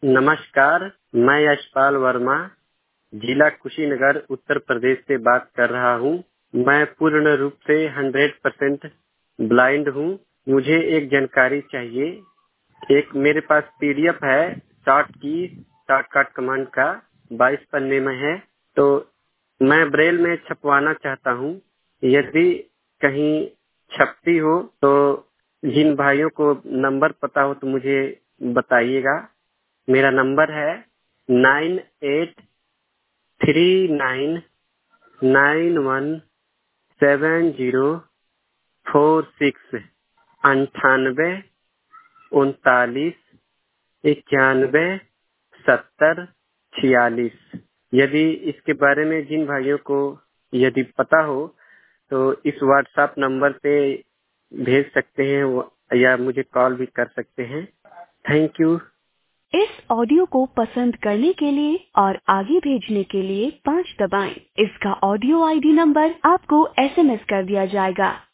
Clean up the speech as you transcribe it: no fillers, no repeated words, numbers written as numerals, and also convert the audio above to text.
नमस्कार, मैं यशपाल वर्मा जिला कुशीनगर उत्तर प्रदेश से बात कर रहा हूँ। मैं पूर्ण रूप से 100% ब्लाइंड हूँ। मुझे एक जानकारी चाहिए। एक मेरे पास पीडीएफ है शॉर्टकट कमांड का 22 पन्ने में है, तो मैं ब्रेल में छपवाना चाहता हूँ। यदि कहीं छपती हो तो जिन भाइयों को नंबर पता हो तो मुझे बताइएगा। मेरा नंबर है 98391704 98 39 91 70 46। यदि इसके बारे में जिन भाइयों को यदि पता हो तो इस व्हाट्सएप नंबर पे भेज सकते हैं या मुझे कॉल भी कर सकते हैं। Thank you. इस ऑडियो को पसंद करने के लिए और आगे भेजने के लिए 5 दबाएं। इसका ऑडियो आईडी नंबर आपको एसएमएस कर दिया जाएगा।